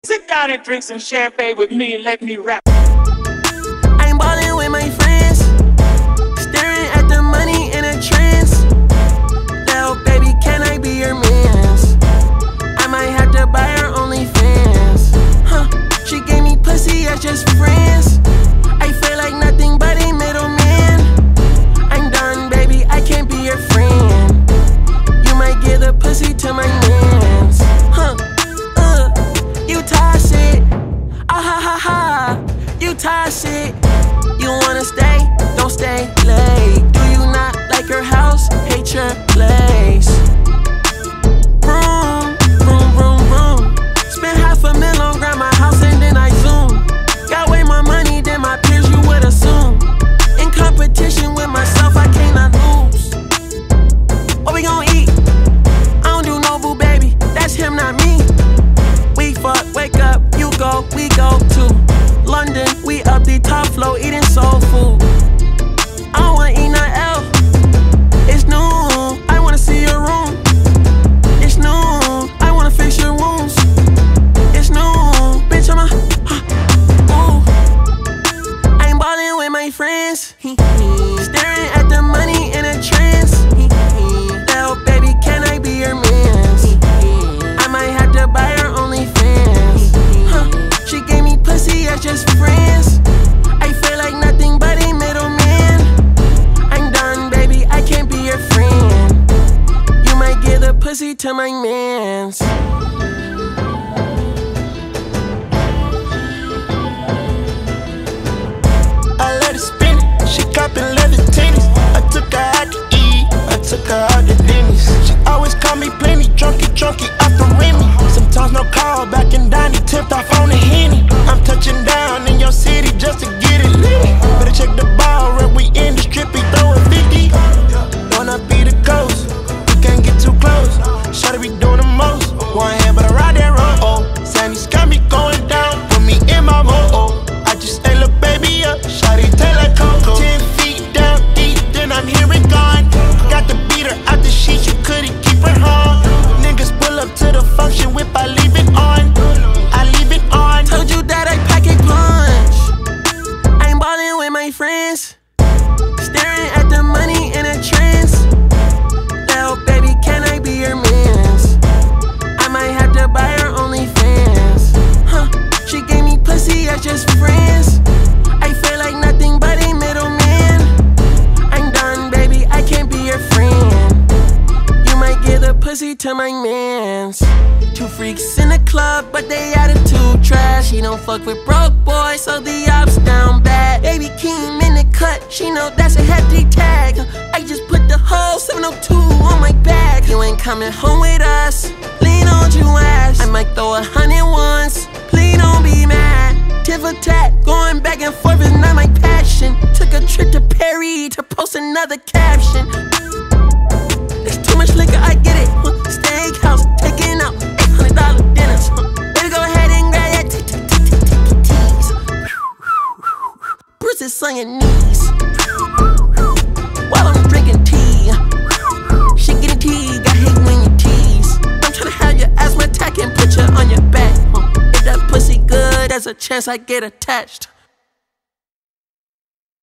Sit down and drink some champagne with me and let me rap. I'm ballin' with my friends, staring at the money in a trance. Little baby, can I be your mans? I might have to buy her OnlyFans. She gave me pussy as just friends. I feel like nothing but a middleman. I'm done, baby, I can't be your friend. You might give the pussy to my mans. You toss it, ah ha ha ha. You toss it. You wanna stay? Don't stay late. Do you not like your house? Hate your place. Vroom, vroom, vroom, vroom. Spent $500,000 on grandma house and then I zoom. Got way more money than my peers, you would assume. In competition with myself, I cannot lose. What we gon' eat? I don't do no boo, baby. That's him, not me. We fuck, wake up, you go, we go to London, we up the top floor, eating soul food. I don't wanna eat nothing else. It's noon, I wanna see your room. It's noon, I wanna fix your wounds. It's noon, bitch, I'm ooh. I'm ballin' with my friends, staring at the money in a trance. Little baby, can I be your mans? I might have to buy her OnlyFans. She gave me pussy as just friends. I feel like nothing but a middleman. I'm done, baby, I can't be your friend. You might give the pussy to my mans. I let her spin it, she coppin' leather tennis. I took her out to eat, I took her out to Denny's. She always call me plenty, drunky off the Remy. Sometimes no call, back in Donnie, tipped off on the Henny. I'm touching down in your city just to get it lit. Better check the ball, right, we in the strip, he throwin' 50. Wanna be the ghost, you can't get too close. Shawty be doing the most, one hand but I ride that road. Oh, Sandy's got me going down, put me in my mode. Oh, I just ate lil' baby up, shawty tail like Coco. 10 feet down deep, then I'm here and gone. Got the beater out the sheets, you couldn't keep her home. Niggas pull up to the function, whip, I leave it on. I leave it on. Told you that I pack a punch. I'm ballin' with my friends, staring at the money in a trance. Little baby, can I be your mans? I might have to buy her OnlyFans. She gave me pussy as just friends. I feel like nothing but a middleman. I'm done, baby, I can't be your friend. You might give the pussy to my mans. Two freaks in the club, but they attitude trash. She don't fuck with broke boys, so the ops down bad. Baby came in the cut, she know that's a hefty tag. I just put the whole 702 on my back. You ain't coming home with us, lean on your ass. I might throw 100 once, please don't be mad. Tit for tat, going back and forth is not my passion. Took a trip to Perry to post another caption. There's too much liquor, I get it. Steakhouse, taking out $800 dinners. Better go ahead and grab that tease. Bruises on your knees while I'm drinking tea. She getting tea, got hate when you tease. I'm tryna have your asthma attack and put you on your back. If that pussy good, there's a chance I get attached.